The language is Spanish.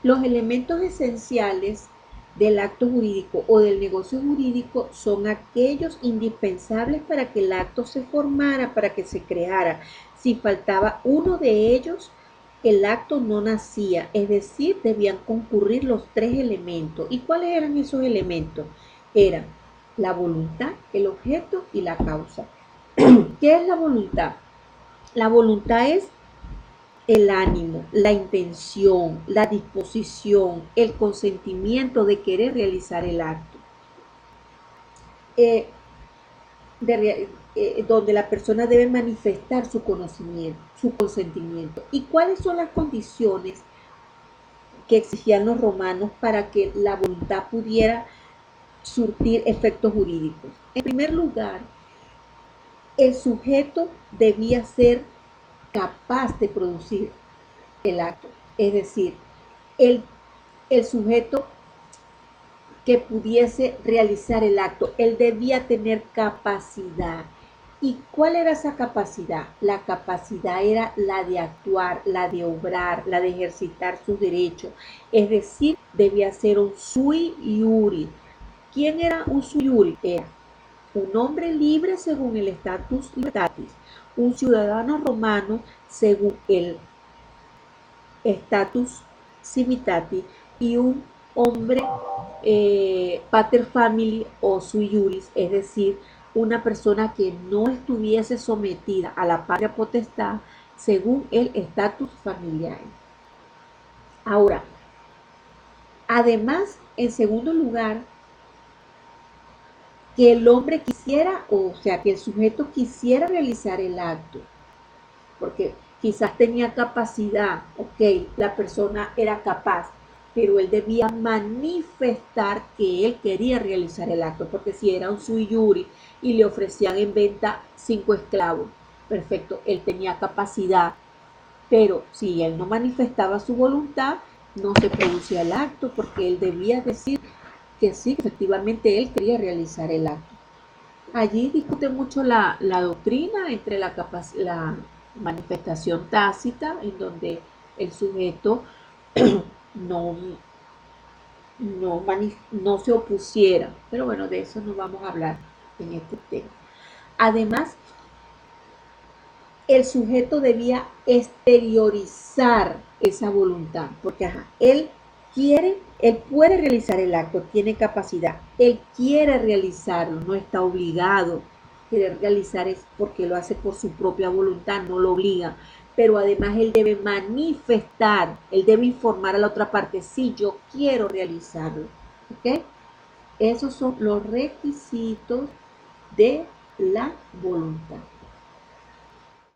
Los elementos esenciales del acto jurídico o del negocio jurídico son aquellos indispensables para que el acto se formara, para que se creara. Si faltaba uno de ellos, el acto no nacía, es decir, debían concurrir los tres elementos. ¿Y cuáles eran esos elementos? Eran la voluntad, el objeto y la causa. ¿Qué es la voluntad? La voluntad es el ánimo, la intención, la disposición, el consentimiento de querer realizar el acto. Donde la persona debe manifestar su conocimiento, su consentimiento. ¿Y cuáles son las condiciones que exigían los romanos para que la voluntad pudiera surtir efectos jurídicos? En primer lugar, el sujeto debía ser capaz de producir el acto, es decir, el, el sujeto que pudiese realizar el acto, él debía tener capacidad. ¿Y cuál era esa capacidad? La capacidad era la de actuar, la de obrar, la de ejercitar sus derechos. Es decir, debía ser un sui iuri. ¿Quién era un sui iuri? Era un hombre libre según el status libertatis, un ciudadano romano según el status civitate y un hombre pater family o sui juris, es decir, una persona que no estuviese sometida a la patria potestad según el estatus familiar. Ahora, además, en segundo lugar, que el hombre quisiera, o sea, que el sujeto quisiera realizar el acto, porque quizás tenía capacidad, ok, la persona era capaz, pero él debía manifestar que él quería realizar el acto, porque si era un sui juris y le ofrecían en venta 5 esclavos, perfecto, él tenía capacidad, pero si él no manifestaba su voluntad, no se producía el acto, porque él debía decir que sí, efectivamente él quería realizar el acto. Allí discute mucho la doctrina entre la manifestación tácita, en donde el sujeto no, no se opusiera. Pero bueno, de eso no vamos a hablar en este tema. Además, el sujeto debía exteriorizar esa voluntad, porque él quiere, él puede realizar el acto, tiene capacidad, él quiere realizarlo, no está obligado. Querer realizar es porque lo hace por su propia voluntad, no lo obliga, pero además él debe manifestar, él debe informar a la otra parte, sí, yo quiero realizarlo, ¿ok? Esos son los requisitos de la voluntad.